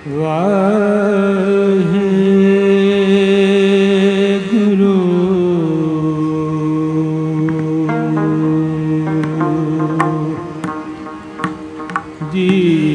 ਵਾਹਿਗੁਰੂ ਜੀ।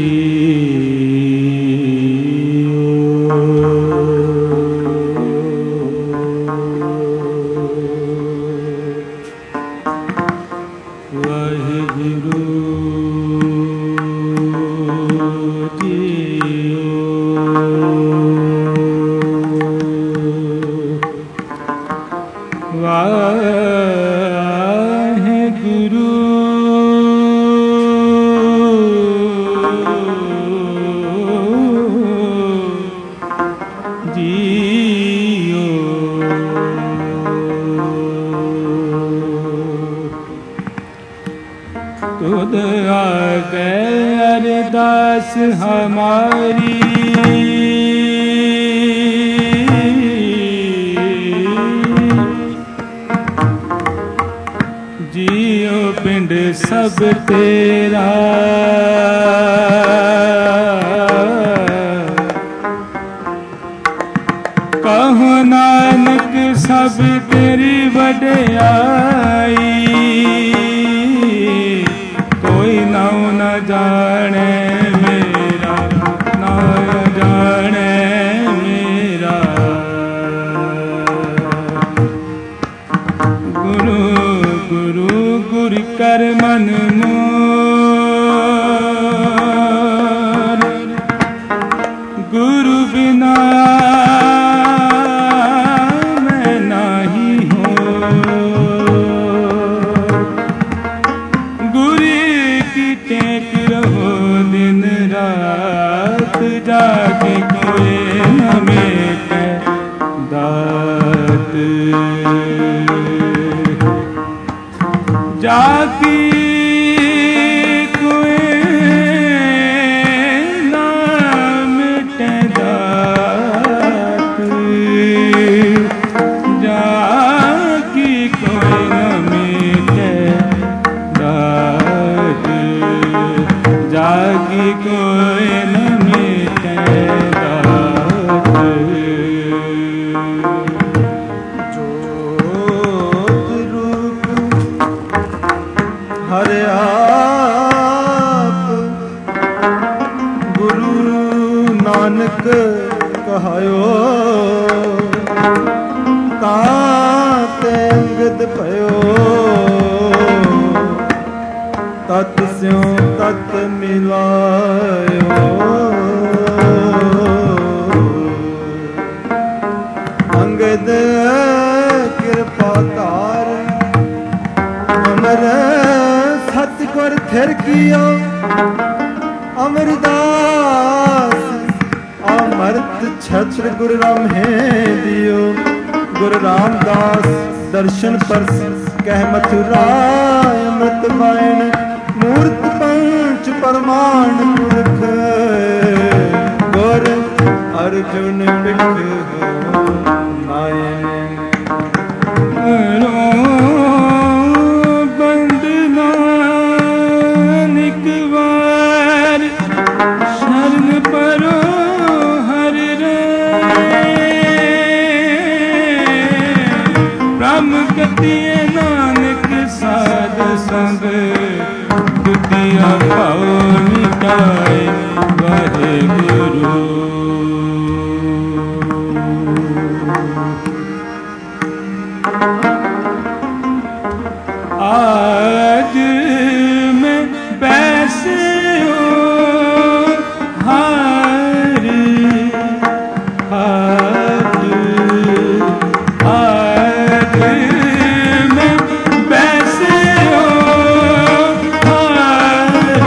तुद आगे अरदास हमारी जियो पिंड सब तेरा कहो नानक सब तेरी वड्याई कोई नाउ न जाने मेरा ना जाने मेरा गुरु गुरु गुरु कर मन मोर गुरु बिना मैं नाही हूँ गुरु की टेक रहो दिन रात जाके कोई न मेटे दात जाकी कोई न मिटे दात जाकी कोई न मिटे दात जाकी कोई न मिटे दात हरे आप गुरु नानक कहायो ताते अंगद भयो तत् स्यों तत् मिलायो अंगद कृपा कार अमर सतगुर थिर कियो अमरदास अमृत छत्र गुरु राम है दियो गुरु रामदास दर्शन परस कह मथुरा अमृत बाण मूर्त पंच परमाण पुरख गुर अर्जुन बिख नायन नानक साध संग दुतिया पाओ मिटाए वाहेगुरु आज मैं बैसे हो हार हाथ आज मैं बैसे हो हार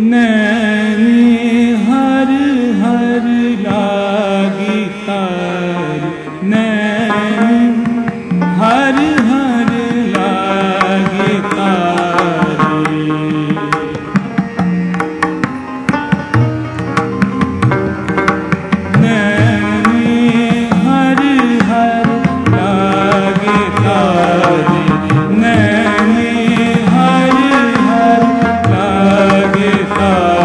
नैनी हर हर लागी तार, नैनी हर हर लागी तारी। नैनी हर हर लागी तारी, नैनी हर हर लागी तारी।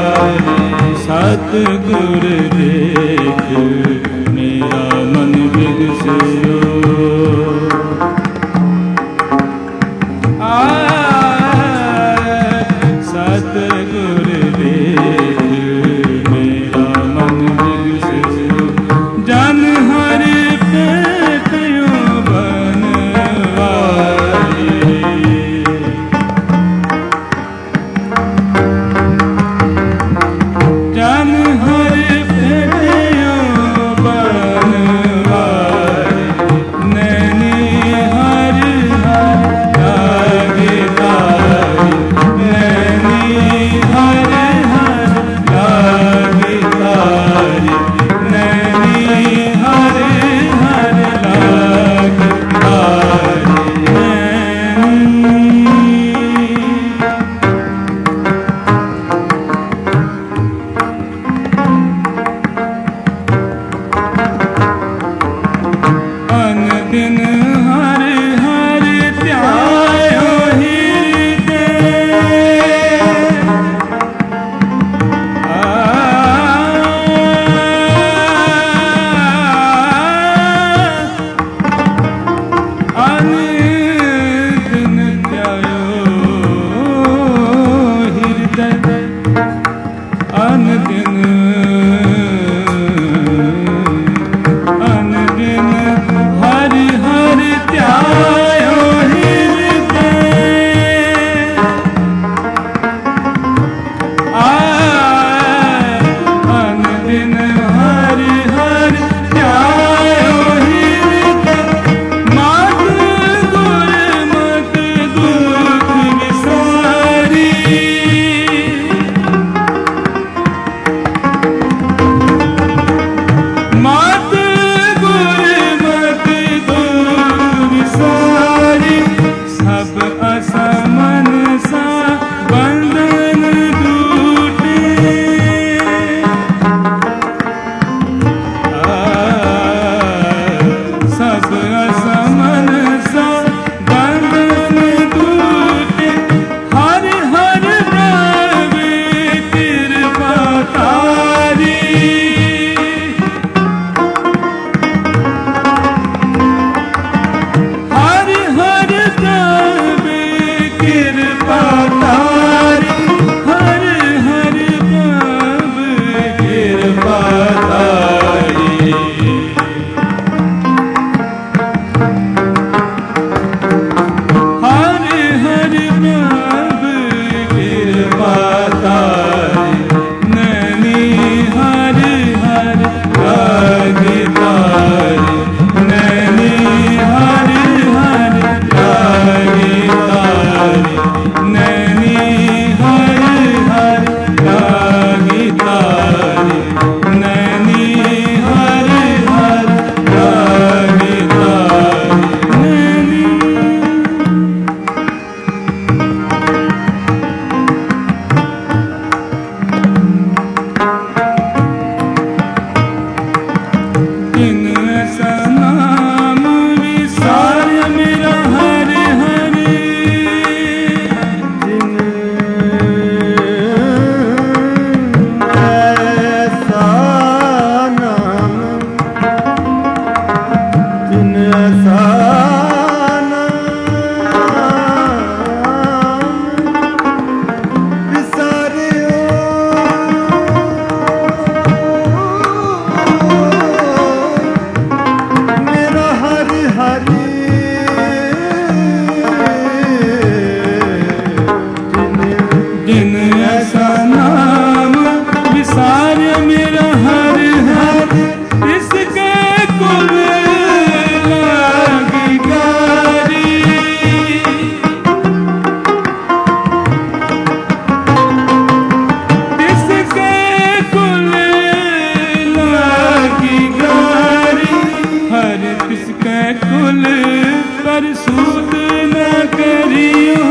पर सूद न करियो।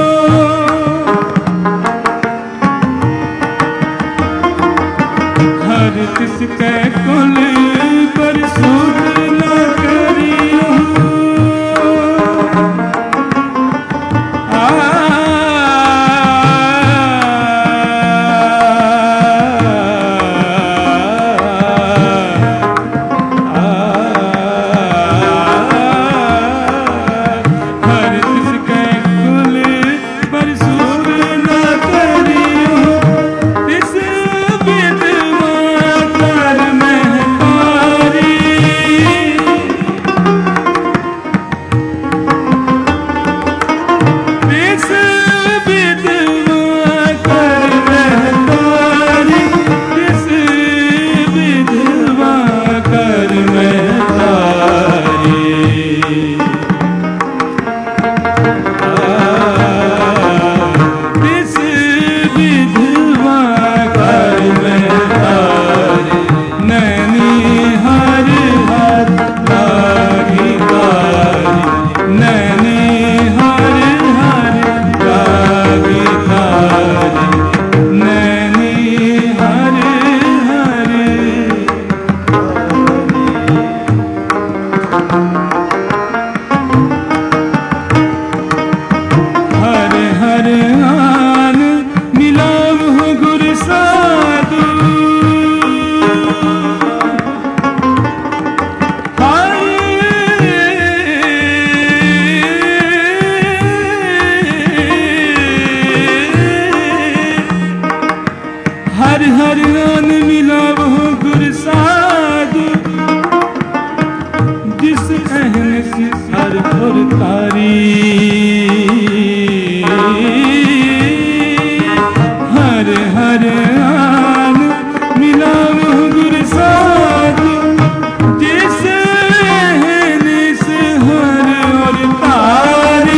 हर तिसके कुल पर सूद न करियो। हर आन मिला वो गुर साधु, जिस अहन की हर और तारी। हर हर आन मिला वो गुर साधु, जिस अहन से हर और तारी।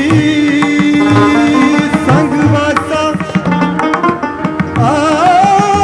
आ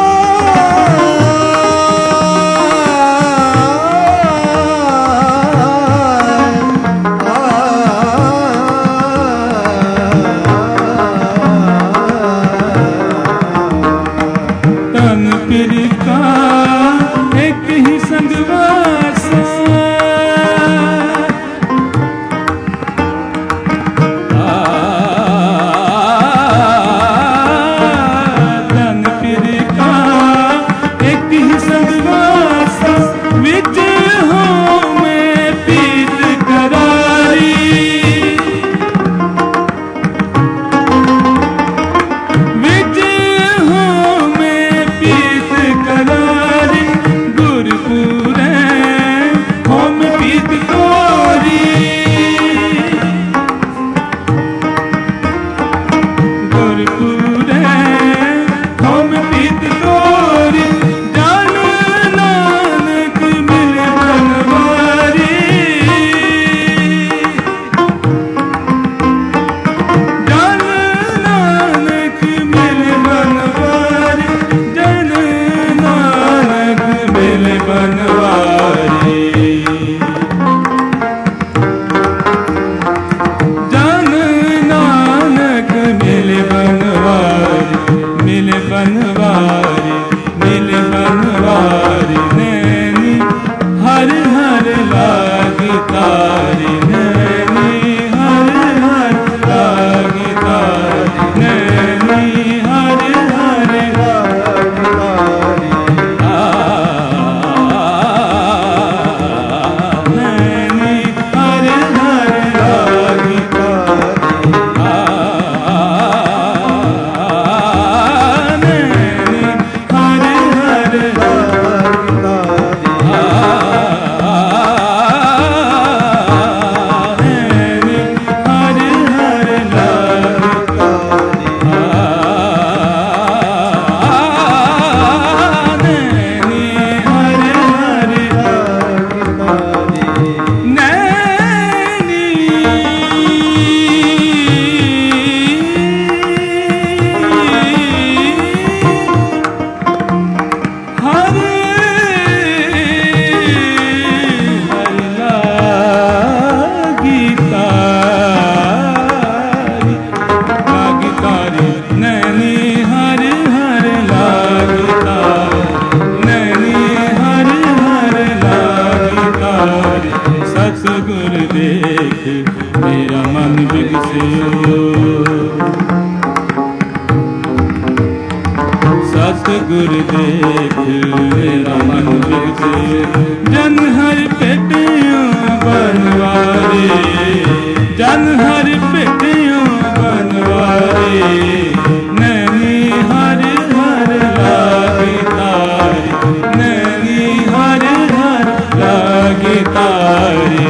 गुरुदेव रामन बिगसे जन हर पेटियों बनवारे जन हर पेटियों बनवारे नैनी हर हर लागे तारे नैनी हर हर लागे तारे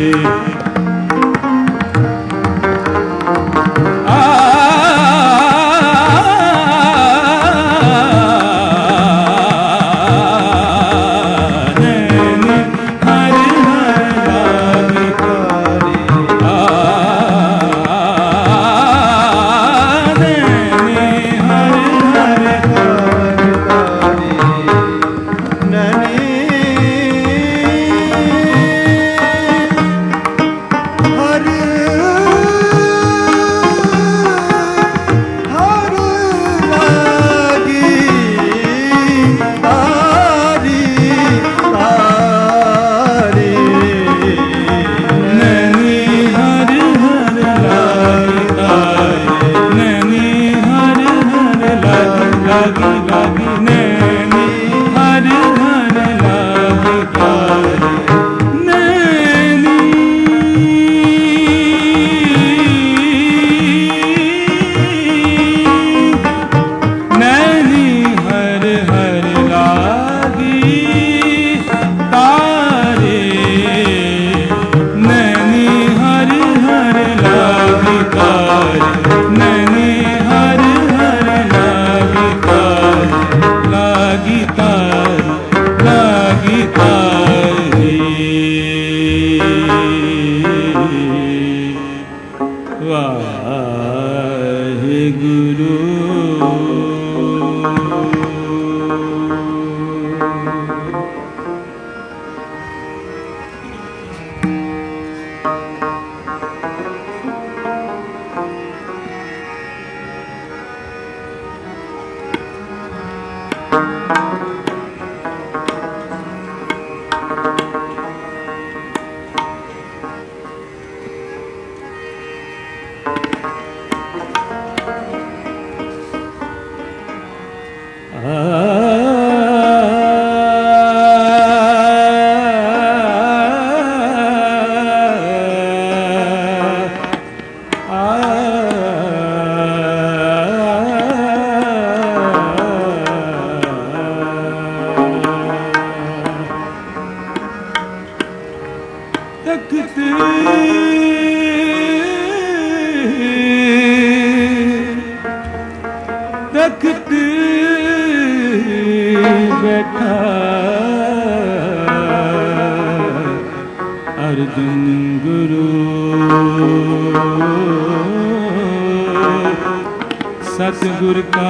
सतगुर का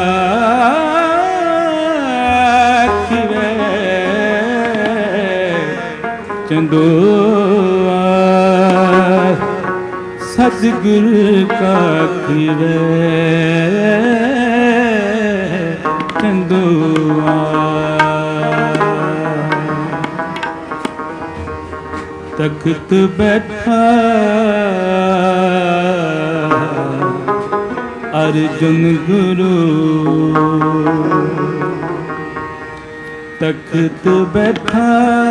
खिवे चंदोआ सतगुर का खिवे चंदोआ तख्त बैठा अर्जुन गुरु तख्त बैठा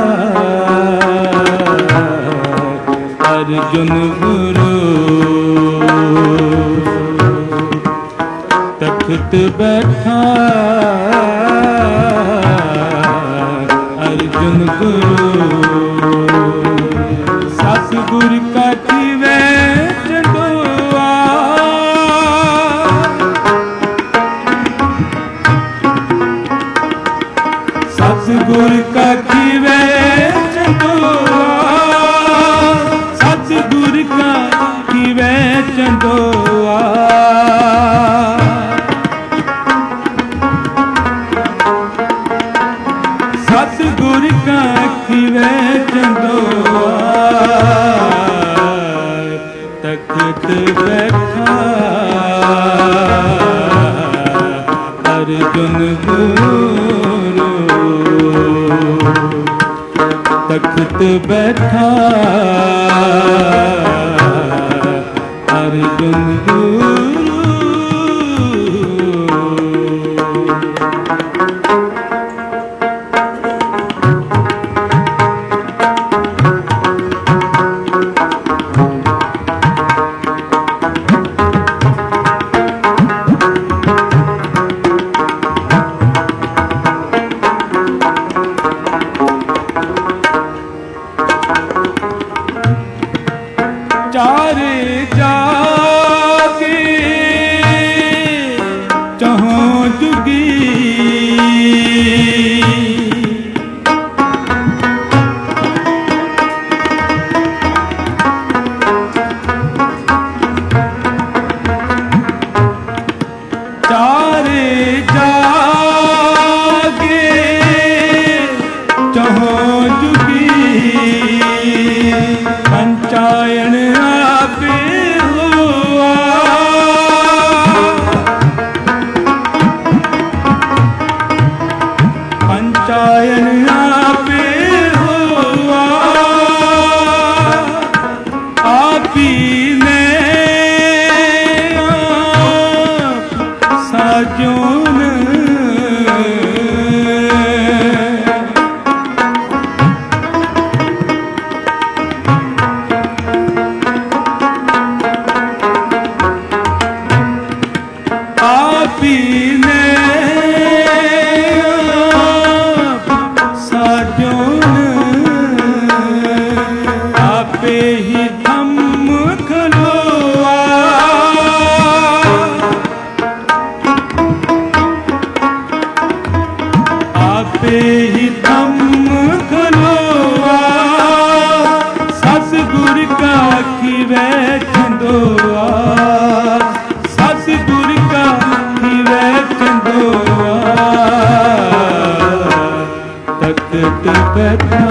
अर्जुन गुरु तख्त बैठा अर्जुन गुरु सतगुर का खिवे चंदोआ सतगुर का खिवे चंदोआ सतगुर का खिवे चंदोआ सतगुर का खिवे चंदोआ तख्त बैठा अर्जुन गुरु तख्त बैठा अर्जुन गुरु ही धम्म खलोआ, सतगुर का खिवै चंदोआ, सतगुर का खिवै चंदोआ। तख्त बैठा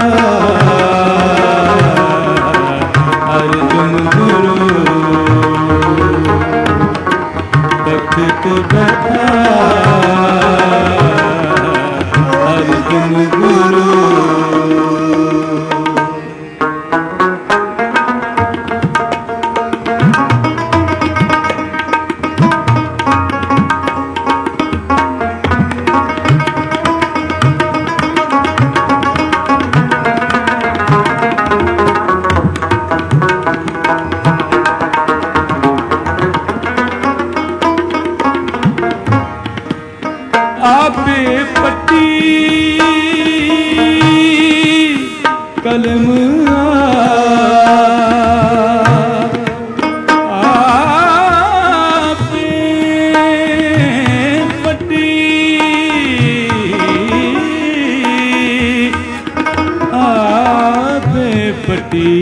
अर्जुन गुरु, तख्त बैठा अर्जुन गुरु। आपे पट्टी कलम आपे पट्टी, आपे पट्टी,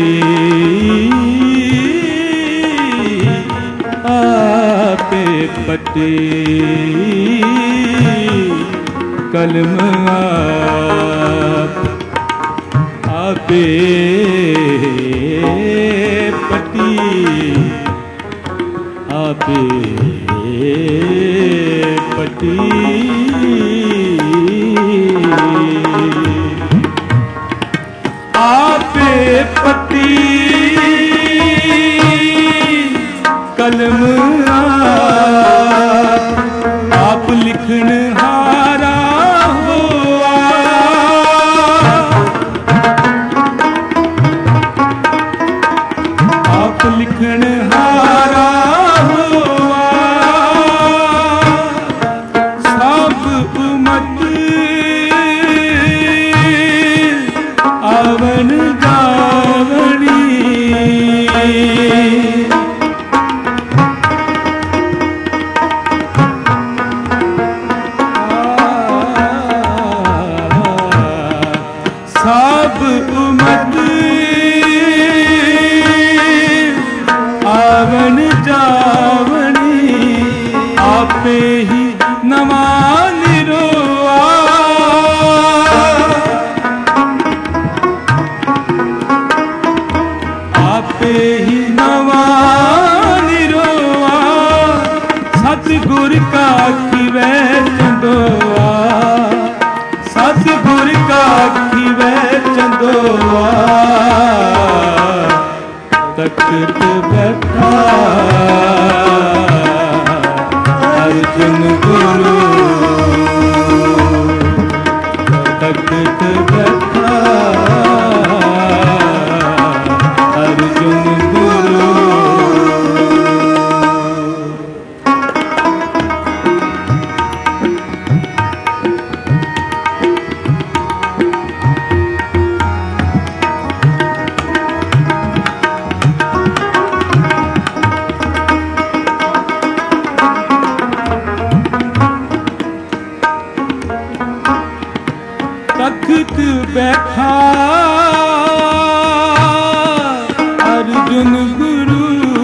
आपे पट्टी कलम आपे पट्टी, आपे पट्टी। आपे पट्टी कलम आप लिखण हारा हुआ, आप लिखण हारा हुआ। सब उमत आवन जावनी, सब उमत आवन जावनी। आपे ही नवा निरोआ, आपे ही नवा निरोआ। सतगुर का खिवै चंदोआ, सतगुर का खिवै चंदोआ। तख्त बैठा अर्जुन गुरु, तख्त बैठा अर्जुन गुरु। तख्त बैठा अर्जुन गुरु,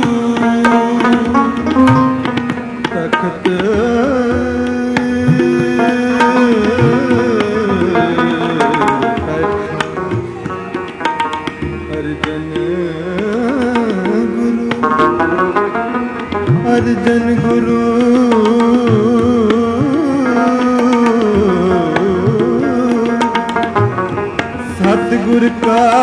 तख्त अर्जुन गुरु, अर्जुन गुरु। सतगुर का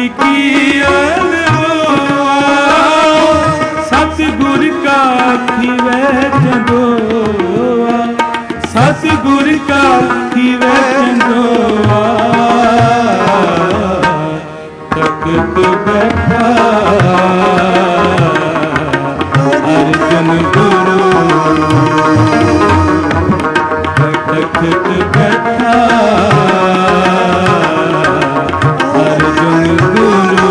की अलवा सतगुर का खीवे चंदोआ सतगुर का खीवे चंदोआ तख्त बैठा अर्जुन गुरु तख्त बैठा अर्जुन गुरु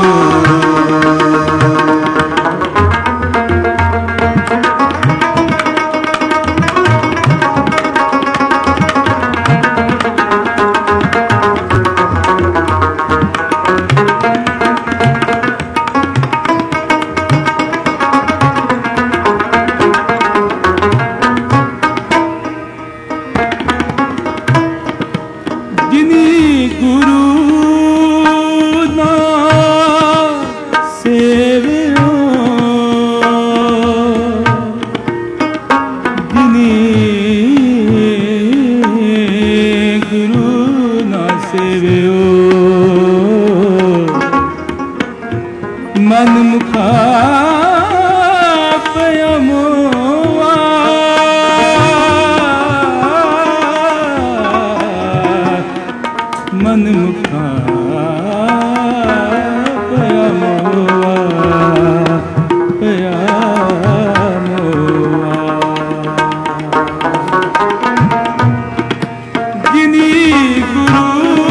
मन मुखा पयमोआ मन मुखा पयमोआ पयमोआ जिनी गुरु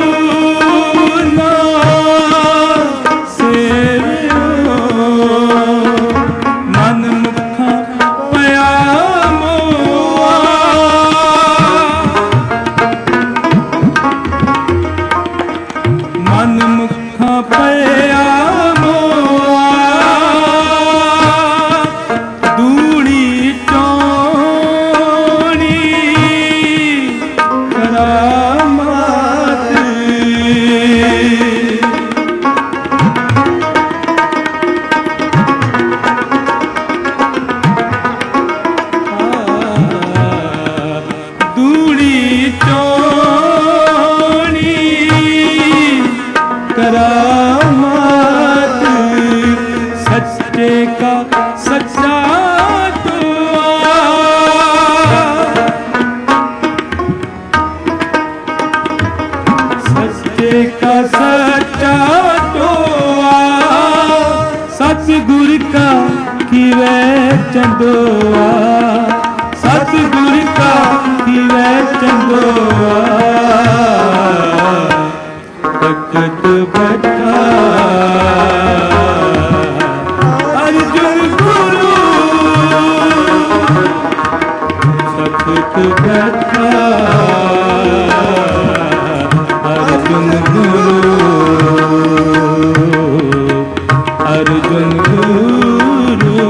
करामात सच्चे का सच्चा दुआ सच्चे का सच्चा दुआ सतगुर का खीवे चंदोआ सतगुर का खीवे चंदोआ तख्त बैठा अर्जुन गुरु तख्त बैठा अर्जुन गुरु अर्जुन गुरु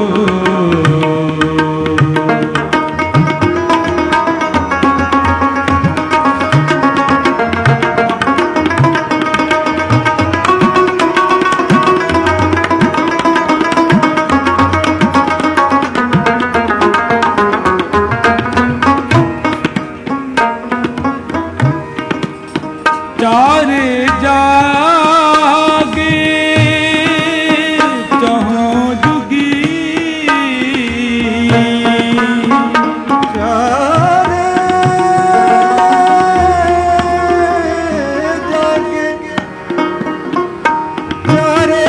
चारे जागे चहों जुगी चारे जागे चारे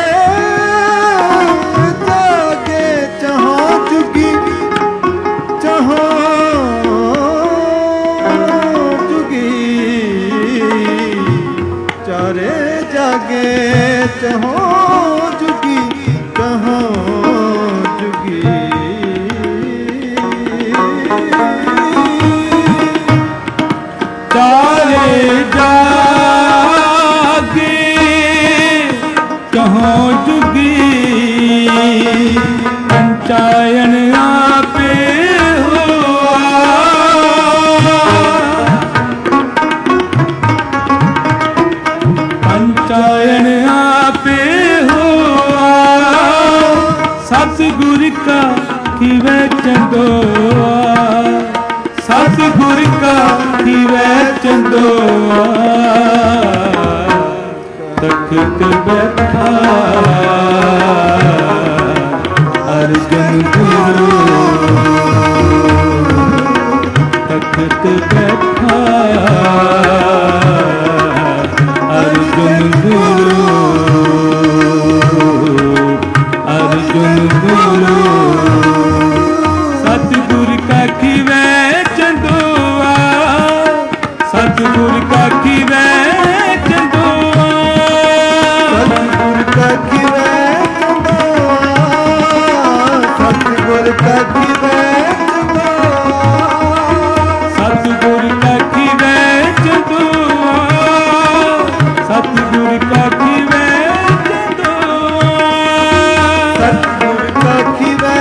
जागे चहों जुगी चहों चारे जागे चहों जुगी चहों जुगी चारे जागे चहों जुगी पंचायन आपे पंचायन आपे हुआ सतगुर का खीवे चंदोआ सतगुर का खीवे चंदोआ तख्त बैठा अर्जुन गुरु तख्त बैठा अर्जुन गुरु अर्जुन गुरु सतगुर का खिवै चंदोआ सतगुर का खिवै चंदोआ सतगुर का खिवै चंदोआ सतगुर का खिवै सतगुर का खिवै चंदोआ सतगुर का खिवै चंदोआ सतगुर का खिवै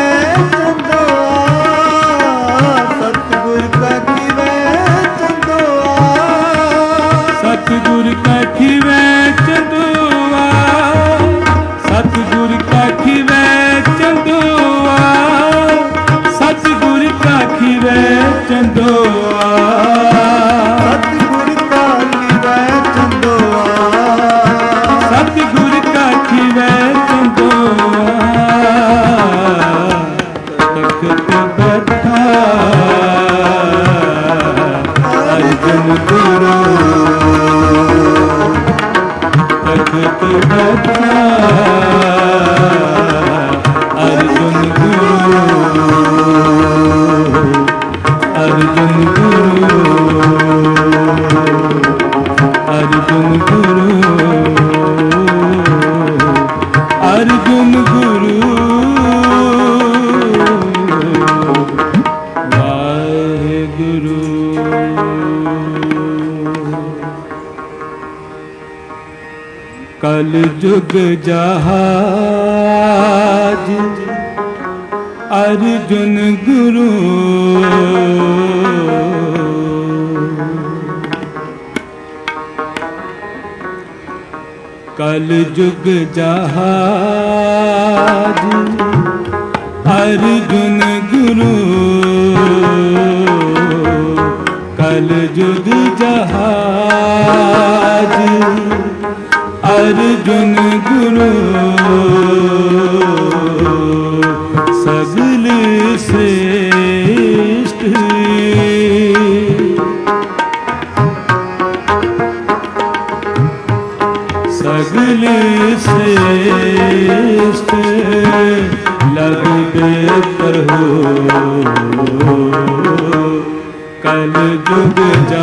चंदोआ सतगुर का खिवै चंदोआ सतगुर का खिवै चंदोआ सतगुर का खिवै चंदोआ सतगुर का खिवै चंदोआ सतगुर का खिवै चंदोआ तख्त बैठा अर्जुन गुरु तख्त बैठा अर्जुन गुरु अर्जुन गुरु अर्जुन गुरु अर्जुन गुरु वाहेगुरु। कल जुग जहाज अर्जुन गुरु कल जुग जहाज अर्जुन गुरु कल जुग जहाज अर्जुन गुरु सगल श्रेष्ठ सगल श्रेष्ठ लगबे करहो कल जुग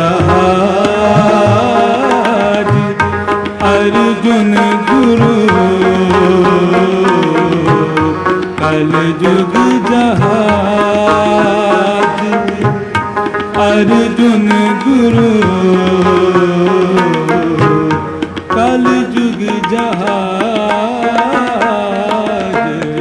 जहाज अर्जुन गुरु कल जुग जहाज अर्जुन गुरु कल जुग जहाज।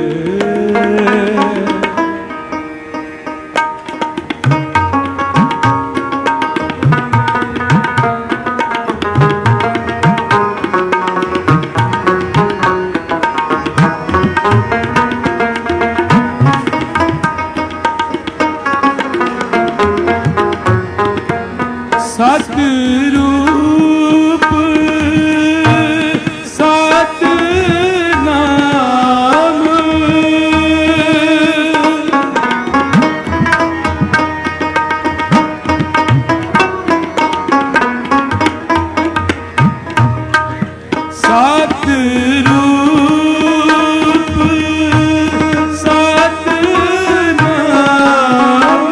सतरूप सतनाम सतरूप सतनाम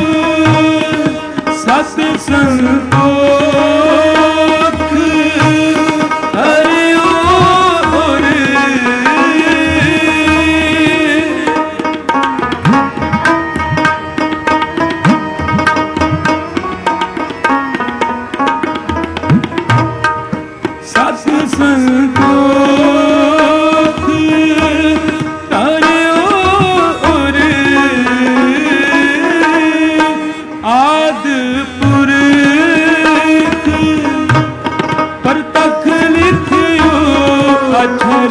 सत्संतोख हरिओ रे सत्संतोख हरिओ रे आद परतख लिखियो अक्षर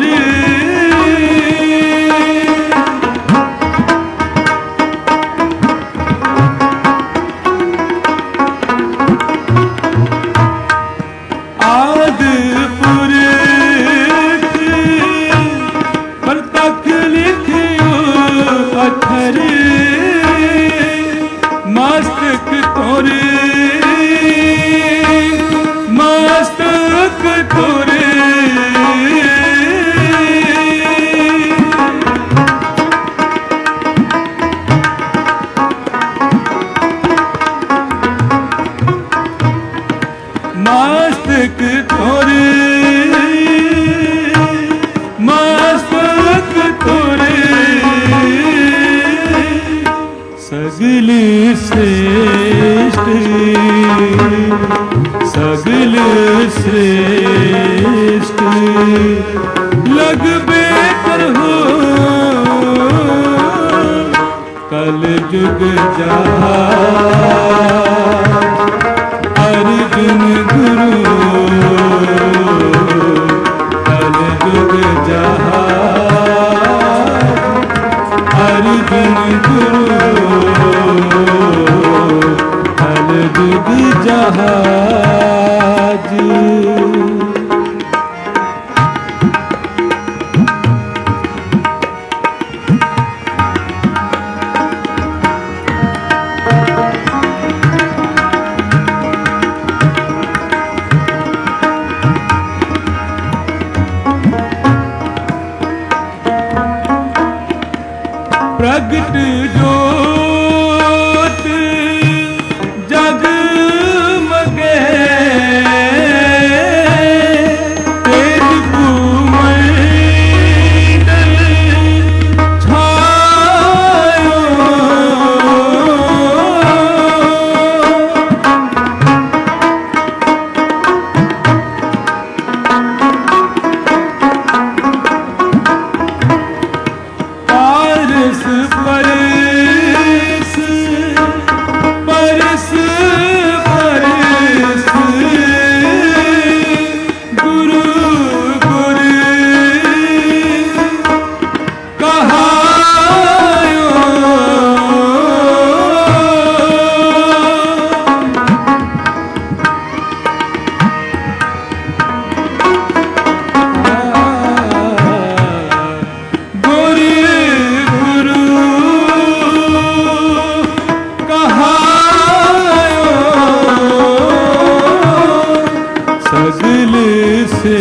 आद पुरख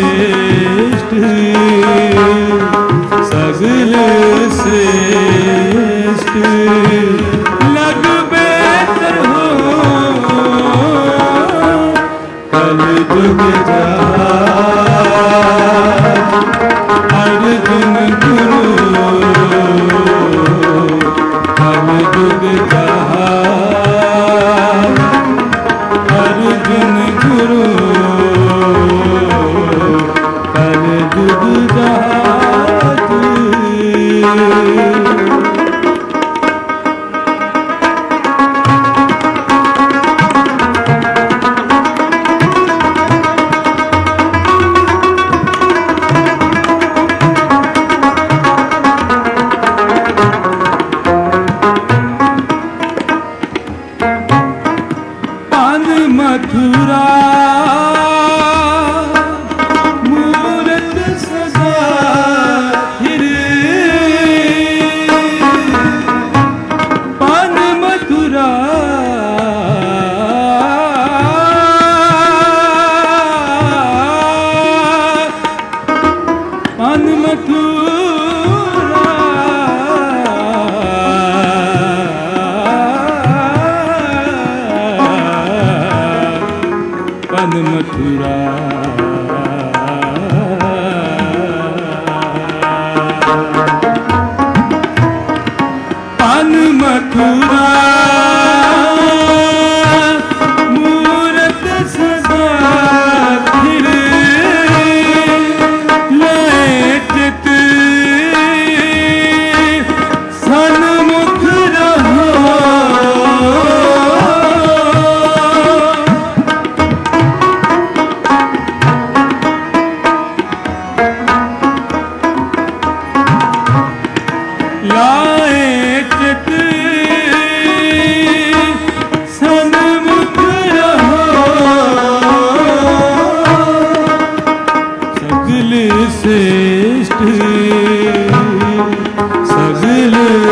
श्रेष्ठ सगल श्रेष्ठ लग बेहतर हो कल जुग अर्जुन गुरु कल जुग अर्जुन गुरु कल जुग मथुरा मूरत सदा पान मथुरा पान मथुरा पान मथुरा पान मथुरा मूरत सदा फिर लेट सन्मुख रहो लाए चित सन्मुख रहो सगल श्रेष्ठ सगल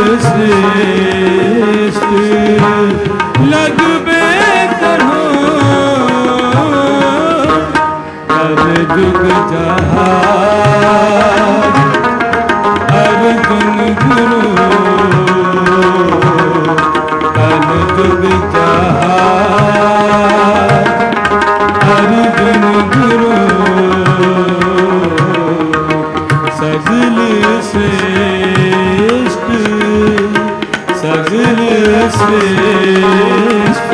श्रेष्ठ लग बेहतर हो कल जुग अर्जुन गुरु कल जुग अर्जुन गुरु सगल श्रेष्ठ सगल श्रेष्ठ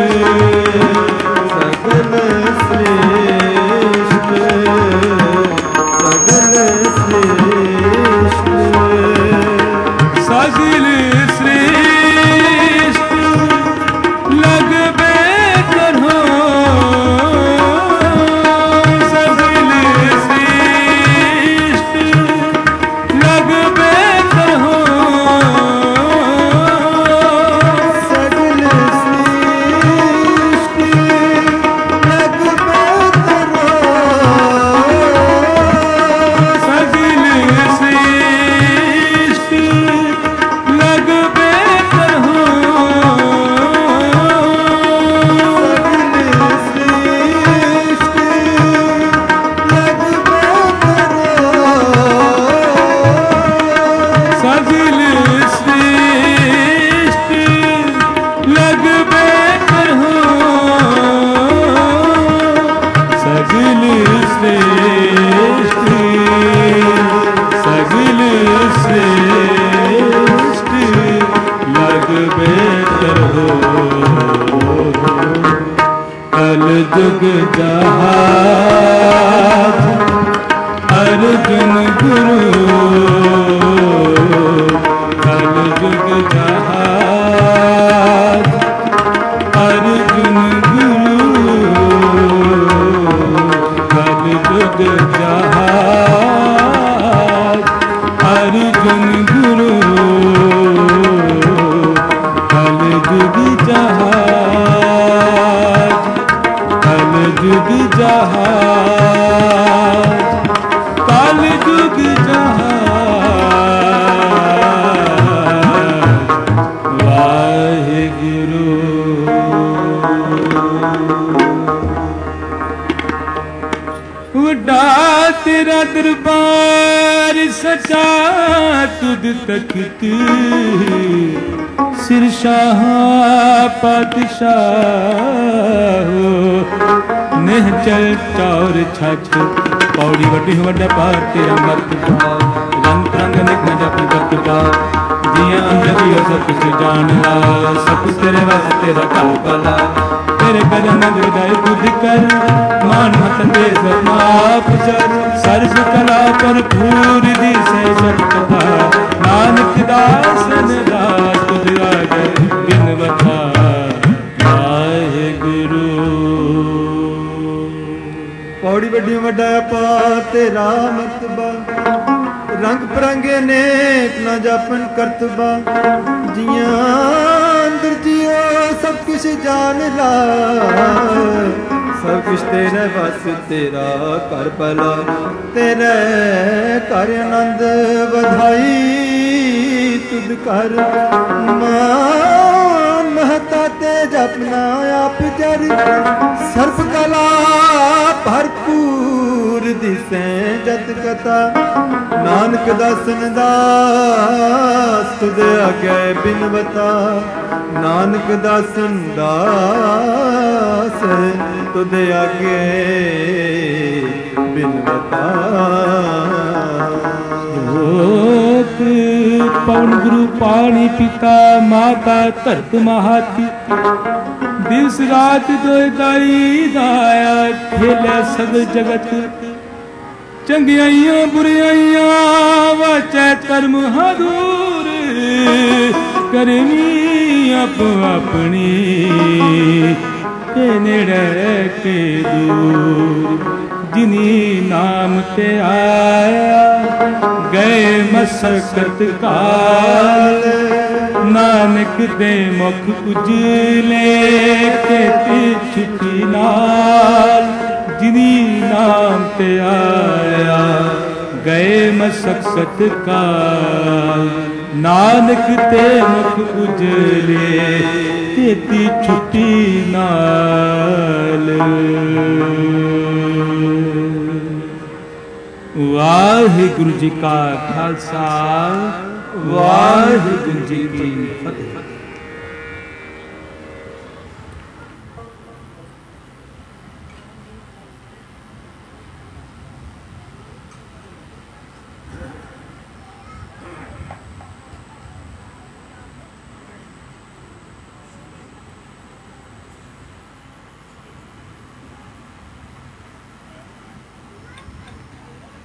सगल श्रेष्ठ सगल श्रेष्ठ सगल श्रेष्ठ लग बेहतर हो सगल श्रेष्ठ लग बेहतर हो सगल श्रेष्ठ लग बेहतर हो सगल श्रेष्ठ लग बेहतर हो सगल श्रेष्ठ लग बेहतर हो सगल श्रेष्ठ सगल श्रेष्ठ लग बेहतर हो कल जुग अर्जुन गुरु कल जुग अर्जुन गुरु कल जुग अर्जुन गुरु कल जुग कल जुग कल जुग वाहिगुरु उड़ाते तेरा दरबार सचा तुद तख्त सिर शाह पातशाह नेह चल चौर छछ पौड़ी वड्डी वड्डा पार तेरा मत रंग रंग निक जप जप का जिया अंदर सब कुछ जान ला सब कुछ तेरे वास्ते तेरा कल भला तेरे कदम हृदय बुद्ध कर मान मत ते समाप सर्व कला पर भूर दी से सब कथा नानक दास दास तुझ आगे बिनवता वाहेगुरु। पौड़ी वड्डी वड्डा पा तेरा मतबा रंग परंगे नेक ना जापन करतबा जिया अंदर जियो सब कुछ जान ला सब कुछ तेरे बस तेरा कर भला तेरे कर आनंद बधाई तुद कर मान महता ते जपना आप जर सर्व कला भरपूर दिसे जत कथा नानक दासन दास तुद आगे बिनवता नानक दासन दास तुद आगे बिनवता। पवन गुरु पानी पिता माता धरत महाती दिस रात दोय दाई दाया खेले सब जगत चंगियाइयां बुराइयां वाचै कर्म हदूर करनी आप अपनी के नेड़े के दूर जिनी नाम ते आया गए मसकत काल नानक दे मुख उजले खेती छुट्टी नाल जिनी नाम ते आया गए मसकत काल नानक ते मुख उजले खेती छुट्टी नाल। वाहिगुरु जी का खालसा वाहिगुरु जी की फतेह।